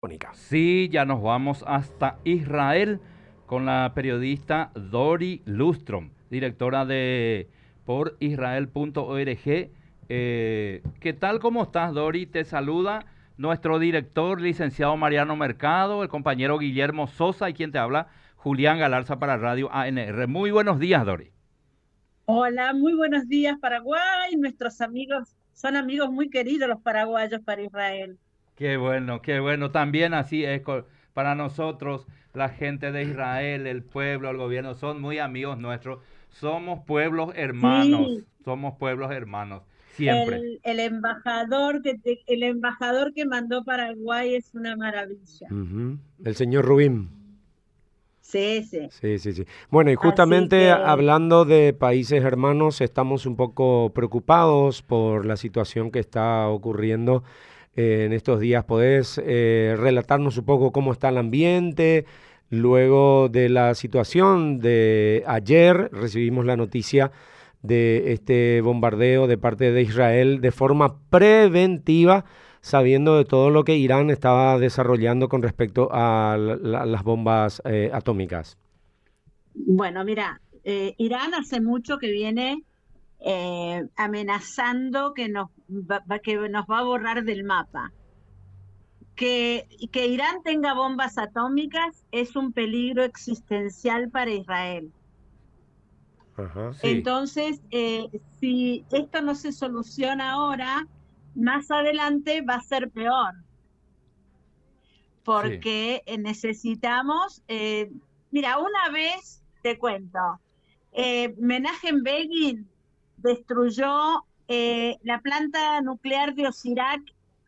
Mónica. Sí, ya nos vamos hasta Israel con la periodista Dori Lustrom, directora de porisrael.org. ¿Qué tal? ¿Cómo estás, Dori? Te saluda nuestro director, licenciado Mariano Mercado, el compañero Guillermo Sosa y quien te habla, Julián Galarza para Radio ANR. Muy buenos días, Dori. Hola, muy buenos días Paraguay. Nuestros amigos son amigos muy queridos los paraguayos para Israel. Qué bueno, qué bueno. También así es para nosotros, la gente de Israel, el pueblo, el gobierno, son muy amigos nuestros. Sí, Somos pueblos hermanos, siempre. el embajador que mandó Paraguay es una maravilla. Ujú. El señor Rubín. Sí, sí. Sí, sí, sí. Bueno, y Así justamente que, hablando de países hermanos, estamos un poco preocupados por la situación que está ocurriendo en estos días. ¿Podés relatarnos un poco cómo está el ambiente? Luego de la situación de ayer, recibimos la noticia de este bombardeo de parte de Israel de forma preventiva, sabiendo de todo lo que Irán estaba desarrollando con respecto a las bombas atómicas. bueno, mira, Irán hace mucho que viene amenazando que nos va a borrar del mapa. Que Irán tenga bombas atómicas es un peligro existencial para Israel. Ajá. Sí, Entonces, si esto no se soluciona ahora, más adelante va a ser peor, sí, porque necesitamos, mira, una vez te cuento, Menachem Begin destruyó la planta nuclear de Osirak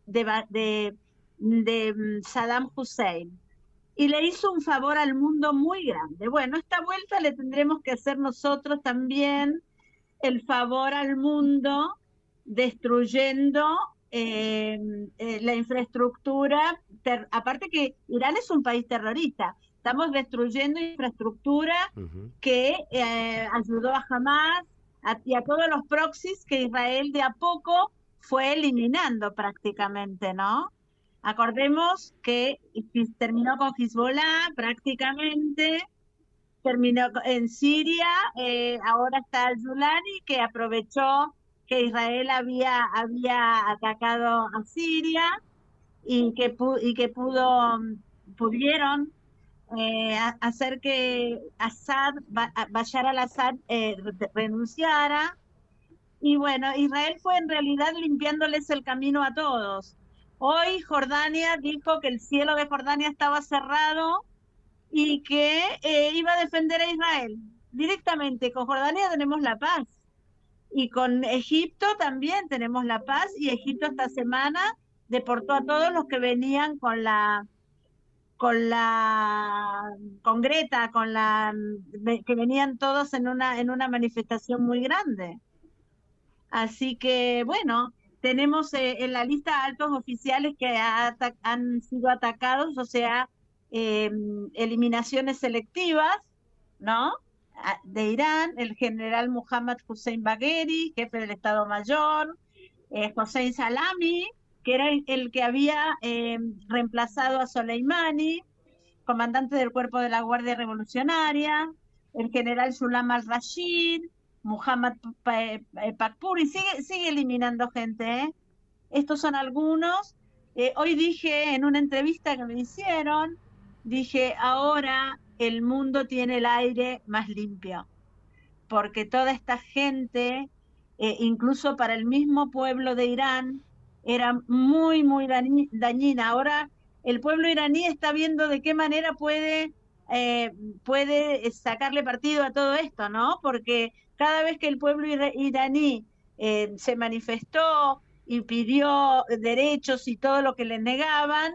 de Saddam Hussein y le hizo un favor al mundo muy grande. Bueno, esta vuelta le tendremos que hacer nosotros también el favor al mundo destruyendo eh, la infraestructura. Aparte que Irán es un país terrorista, estamos destruyendo infraestructura Ujú. que ayudó a Hamas y a todos los proxies que Israel de a poco fue eliminando prácticamente, ¿no? Acordemos que terminó con Hezbollah prácticamente, terminó en Siria, ahora está el Zulani, que aprovechó que Israel había atacado a Siria y que pudieron hacer que Bashar al-Assad renunciara. Y bueno, Israel fue en realidad limpiándoles el camino a todos. Hoy Jordania dijo que el cielo de Jordania estaba cerrado y que iba a defender a Israel. Directamente, con Jordania tenemos la paz y con Egipto también tenemos la paz y Egipto esta semana deportó a todos los que venían con la con Greta, que venían todos en una manifestación muy grande. Así que bueno, tenemos en la lista altos oficiales que han sido atacados, o sea, eh, eliminaciones selectivas, ¿no? De Irán, el general Muhammad Hussein Bagheri, jefe del Estado Mayor, Hossein Salami, que era el que había reemplazado a Soleimani, comandante del cuerpo de la Guardia Revolucionaria, el general Sulam al-Rashid, Muhammad Pakpuri, sigue eliminando gente, ¿eh? Estos son algunos. Hoy dije en una entrevista que me hicieron, dije, ahora el mundo tiene el aire más limpio, porque toda esta gente, incluso para el mismo pueblo de Irán, era muy, muy dañina. Ahora el pueblo iraní está viendo de qué manera puede sacarle partido a todo esto, ¿no? Porque cada vez que el pueblo iraní se manifestó y pidió derechos y todo lo que le negaban,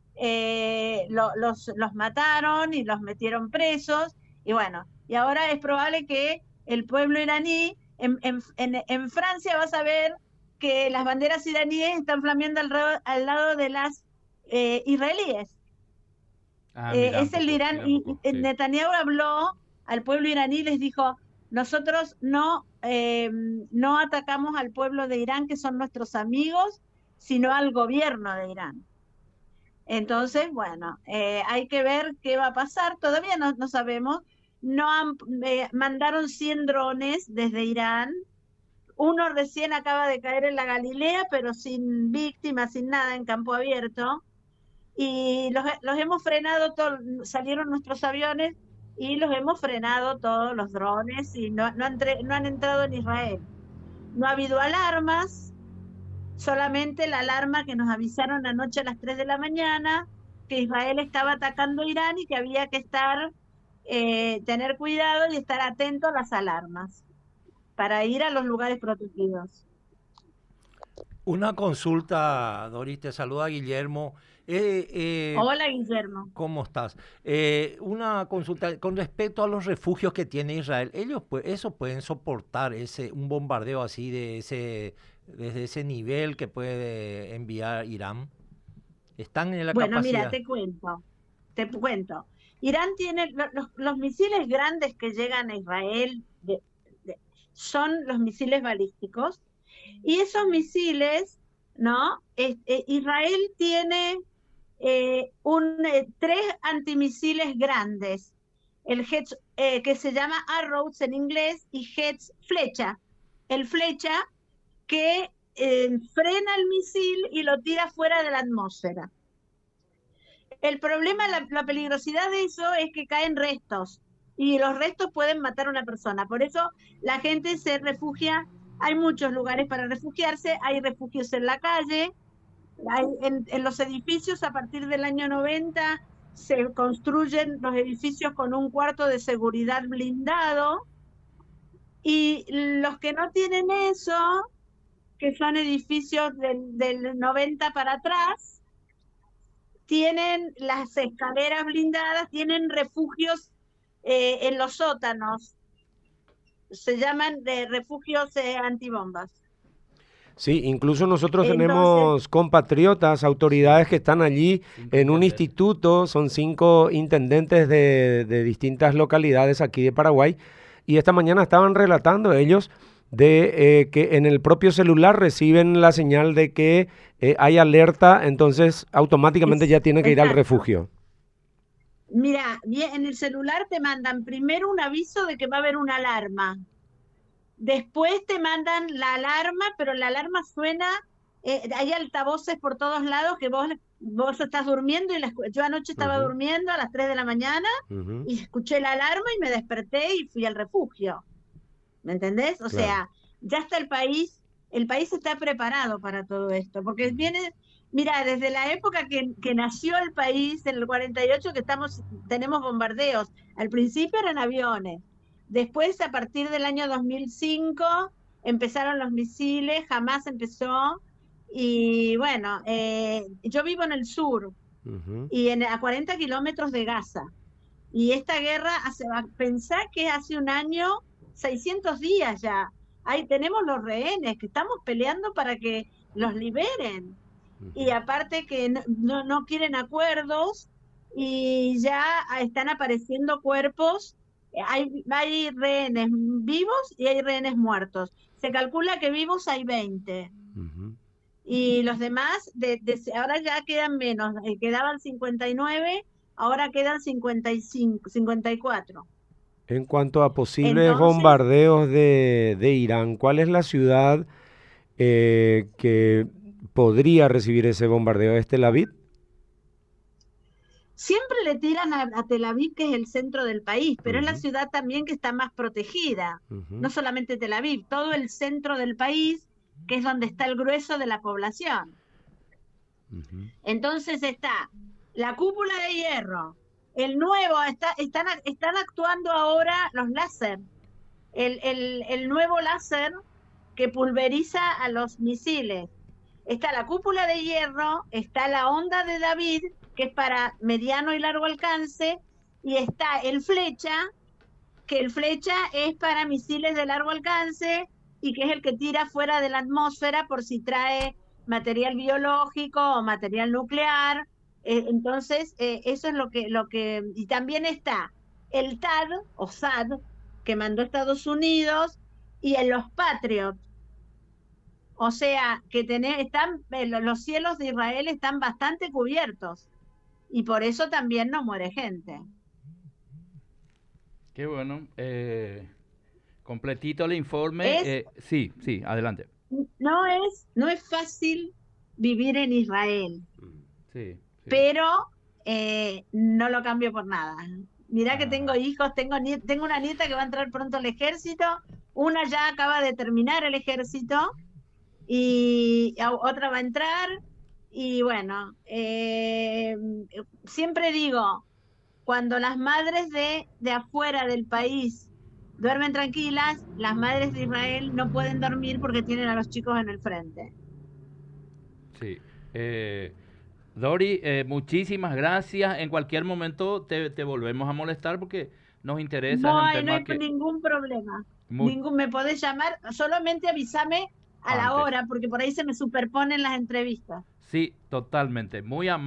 los mataron y los metieron presos. Y bueno, y ahora es probable que el pueblo iraní, en Francia vas a ver que las banderas iraníes están flameando al lado de las israelíes. Ah, mira un Es el poco, Irán, mira un y poco, sí. Netanyahu habló al pueblo iraní y les dijo, nosotros no atacamos al pueblo de Irán, que son nuestros amigos, sino al gobierno de Irán. Entonces, bueno, hay que ver qué va a pasar. Todavía no sabemos. No han, mandaron 100 drones desde Irán. Uno recién acaba de caer en la Galilea, pero sin víctimas, sin nada, en campo abierto. Y los hemos frenado, salieron nuestros aviones y los hemos frenado todos los drones y no han entrado en Israel. No ha habido alarmas, solamente la alarma que nos avisaron anoche a las 3 de la mañana, que Israel estaba atacando Irán y que había que tener cuidado y estar atento a las alarmas para ir a los lugares protegidos. Una consulta, Doris, te saluda Guillermo. Hola, Guillermo. ¿Cómo estás? Una consulta con respecto a los refugios que tiene Israel. ¿Ellos eso pueden soportar un bombardeo así desde ese nivel que puede enviar Irán? ¿Están en la capacidad? Bueno, mira, te cuento. Irán tiene los misiles grandes que llegan a Israel, son los misiles balísticos, y esos misiles, ¿no? Israel tiene 3 antimisiles grandes, el Hedge, que se llama Arrows en inglés, y Hedge, flecha. El flecha que frena el misil y lo tira fuera de la atmósfera. El problema, la peligrosidad de eso es que caen restos, y los restos pueden matar a una persona. Por eso la gente se refugia. Hay muchos lugares para refugiarse, hay refugios en la calle, en los edificios. A partir del año 90 se construyen los edificios con un cuarto de seguridad blindado, y los que no tienen eso, que son edificios del 90 para atrás, tienen las escaleras blindadas, tienen refugios en los sótanos. Se llaman refugios antibombas. Sí, incluso nosotros tenemos compatriotas, autoridades que están allí en un instituto, son 5 intendentes de distintas localidades aquí de Paraguay, y esta mañana estaban relatando ellos de que en el propio celular reciben la señal de que hay alerta, entonces automáticamente ya tienen que ir al refugio. Mira, en el celular te mandan primero un aviso de que va a haber una alarma. Después te mandan la alarma, pero la alarma suena, hay altavoces por todos lados que vos estás durmiendo, y yo anoche estaba durmiendo a las 3 de la mañana y escuché la alarma y me desperté y fui al refugio. ¿Me entendés? O sea, ya está el país está preparado para todo esto, porque viene, mira, desde la época que nació el país, en el 48, que tenemos bombardeos. Al principio eran aviones. Después, a partir del año 2005, empezaron los misiles, Hamás empezó, y bueno, yo vivo en el sur, y a 40 kilómetros de Gaza, y esta guerra pensá que hace un año, 600 días ya, ahí tenemos los rehenes, que estamos peleando para que los liberen, y aparte que no quieren acuerdos, y ya están apareciendo cuerpos. Hay rehenes vivos y hay rehenes muertos. Se calcula que vivos hay 20. Y los demás, ahora ya quedan menos. Quedaban 59, ahora quedan 55, 54. En cuanto a posibles bombardeos de Irán, ¿cuál es la ciudad que podría recibir ese bombardeo? ¿Es Tel Aviv? Siempre le tiran a Tel Aviv, que es el centro del país, pero es la ciudad también que está más protegida. No solamente Tel Aviv, todo el centro del país, que es donde está el grueso de la población. Entonces está la cúpula de hierro, el nuevo, están actuando ahora los láser, el nuevo láser que pulveriza a los misiles. Está la cúpula de hierro, está la onda de David, que es para mediano y largo alcance, y está el flecha, que el flecha es para misiles de largo alcance, y que es el que tira fuera de la atmósfera por si trae material biológico o material nuclear. Entonces, eso es lo que... Y también está el THAAD, o SAD, que mandó Estados Unidos, y en los Patriot. O sea, que los cielos de Israel están bastante cubiertos. y por eso también no muere gente. Qué bueno. Completito el informe. Sí, sí, adelante. No es fácil vivir en Israel, Sí, sí. pero no lo cambio por nada. Mirá que tengo Ah, hijos, tengo una nieta que va a entrar pronto al ejército, una ya acaba de terminar el ejército y otra va a entrar. Y bueno, siempre digo, cuando las madres de afuera del país duermen tranquilas, las madres de Israel no pueden dormir porque tienen a los chicos en el frente. sí. Dori, muchísimas gracias. En cualquier momento te volvemos a molestar porque nos interesa, es un No tema hay que ningún problema. muy Me podés llamar, solamente avísame a la antes. hora, porque por ahí se me superponen las entrevistas. Sí, totalmente.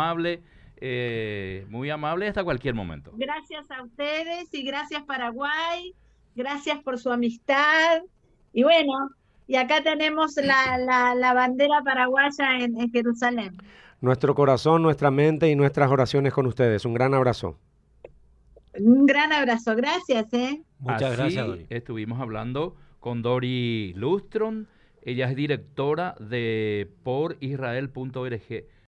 Muy amable hasta cualquier momento. Gracias a ustedes y gracias Paraguay, gracias por su amistad. Y bueno, y acá tenemos la bandera paraguaya en Jerusalén. Nuestro corazón, nuestra mente y nuestras oraciones con ustedes. Un gran abrazo. Un gran abrazo, gracias, ¿eh? Muchas gracias, Así Dori. estuvimos hablando con Dori Lustron. Ella es directora de porisrael.org